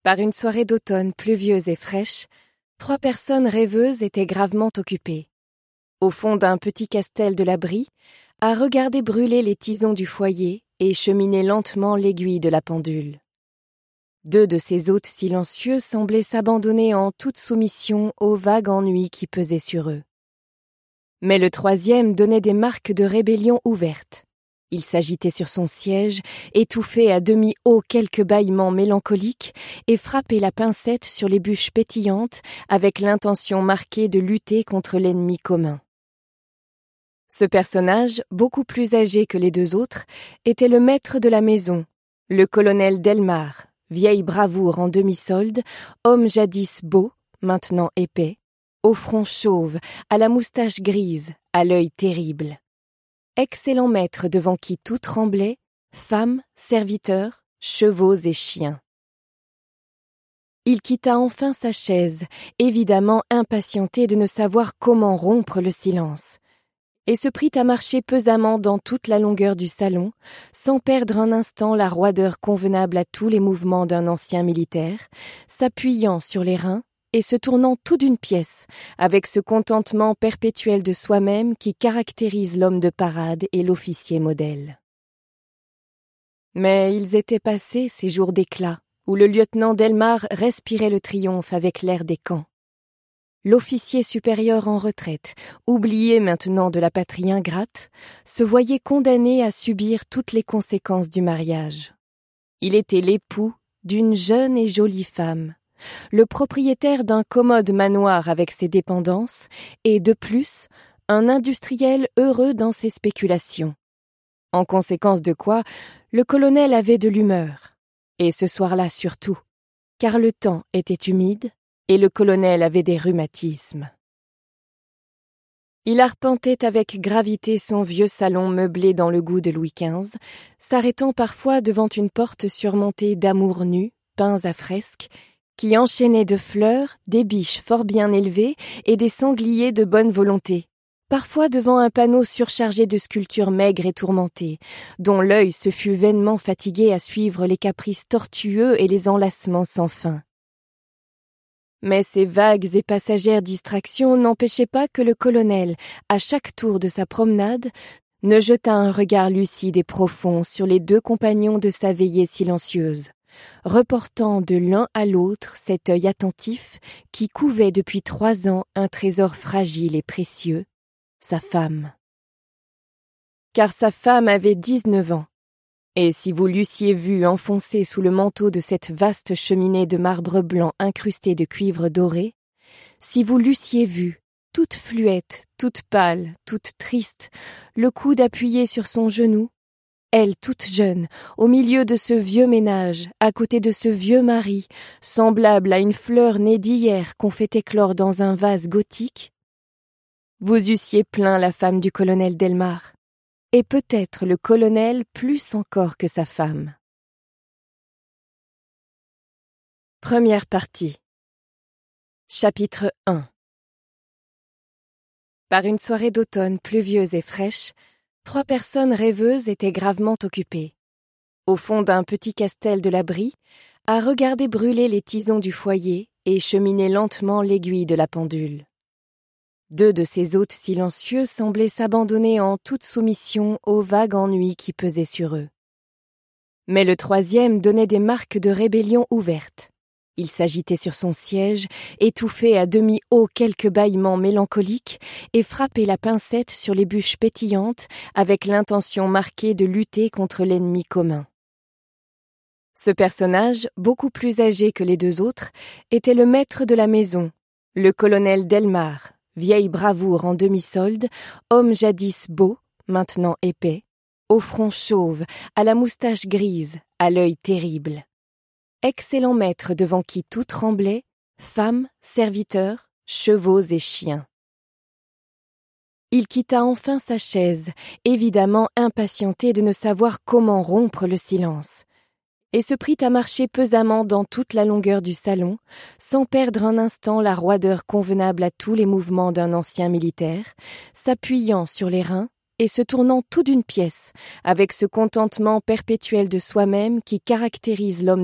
Par une soirée d'automne pluvieuse et fraîche, 3 personnes rêveuses étaient gravement occupées. Au fond d'un petit castel de la Brie, à regarder brûler les tisons du foyer et cheminer lentement l'aiguille de la pendule. 2 de ces hôtes silencieux semblaient s'abandonner en toute soumission au vague ennui qui pesait sur eux. Mais le 3e donnait des marques de rébellion ouverte. Il s'agitait sur son siège, étouffait à demi-haut quelques bâillements mélancoliques et frappait la pincette sur les bûches pétillantes avec l'intention marquée de lutter contre l'ennemi commun. Ce personnage, beaucoup plus âgé que les 2 autres, était le maître de la maison, le colonel Delmar, vieille bravoure en demi-solde, homme jadis beau, maintenant épais, au front chauve, à la moustache grise, à l'œil terrible. Excellent maître devant qui tout tremblait, femmes, serviteurs, chevaux et chiens. Il quitta enfin sa chaise, évidemment impatienté de ne savoir comment rompre le silence, et se prit à marcher pesamment dans toute la longueur du salon, sans perdre un instant la roideur convenable à tous les mouvements d'un ancien militaire, s'appuyant sur les reins et se tournant tout d'une pièce, avec ce contentement perpétuel de soi-même qui caractérise l'homme de parade et l'officier modèle. Mais ils étaient passés, ces jours d'éclat, où le lieutenant Delmar respirait le triomphe avec l'air des camps. L'officier supérieur en retraite, oublié maintenant de la patrie ingrate, se voyait condamné à subir toutes les conséquences du mariage. Il était l'époux d'une jeune et jolie femme, le propriétaire d'un commode manoir avec ses dépendances et, de plus, un industriel heureux dans ses spéculations. En conséquence de quoi, le colonel avait de l'humeur, et ce soir-là surtout, car le temps était humide et le colonel avait des rhumatismes. Il arpentait avec gravité son vieux salon meublé dans le goût de Louis XV, s'arrêtant parfois devant une porte surmontée d'amours nus, peints à fresque, qui enchaînaient de fleurs, des biches fort bien élevées et des sangliers de bonne volonté, parfois devant un panneau surchargé de sculptures maigres et tourmentées, dont l'œil se fût vainement fatigué à suivre les caprices tortueux et les enlacements sans fin. Mais ces vagues et passagères distractions n'empêchaient pas que le colonel, à chaque tour de sa promenade, ne jetât un regard lucide et profond sur les 2 compagnons de sa veillée silencieuse, reportant de l'un à l'autre cet œil attentif qui couvait depuis 3 ans un trésor fragile et précieux, sa femme. Car sa femme avait 19 ans, et si vous l'eussiez vue enfoncée sous le manteau de cette vaste cheminée de marbre blanc incrustée de cuivre doré, si vous l'eussiez vue, toute fluette, toute pâle, toute triste, le coude appuyé sur son genou, elle toute jeune, au milieu de ce vieux ménage, à côté de ce vieux mari, semblable à une fleur née d'hier qu'on fait éclore dans un vase gothique, vous eussiez plaint la femme du colonel Delmar, et peut-être le colonel plus encore que sa femme. Première partie. Chapitre 1. Par une soirée d'automne pluvieuse et fraîche, 3 personnes rêveuses étaient gravement occupées. Au fond d'un petit castel de la Brie, à regarder brûler les tisons du foyer et cheminer lentement l'aiguille de la pendule. 2 de ces hôtes silencieux semblaient s'abandonner en toute soumission au vague ennui qui pesait sur eux. Mais le 3e donnait des marques de rébellion ouverte. Il s'agitait sur son siège, étouffait à demi-haut quelques bâillements mélancoliques et frappait la pincette sur les bûches pétillantes avec l'intention marquée de lutter contre l'ennemi commun. Ce personnage, beaucoup plus âgé que les 2 autres, était le maître de la maison, le colonel Delmar, vieille bravoure en demi-solde, homme jadis beau, maintenant épais, au front chauve, à la moustache grise, à l'œil terrible. Excellent maître devant qui tout tremblait, femmes, serviteurs, chevaux et chiens. Il quitta enfin sa chaise, évidemment impatienté de ne savoir comment rompre le silence, et se prit à marcher pesamment dans toute la longueur du salon, sans perdre un instant la roideur convenable à tous les mouvements d'un ancien militaire, s'appuyant sur les reins et se tournant tout d'une pièce, avec ce contentement perpétuel de soi-même qui caractérise l'homme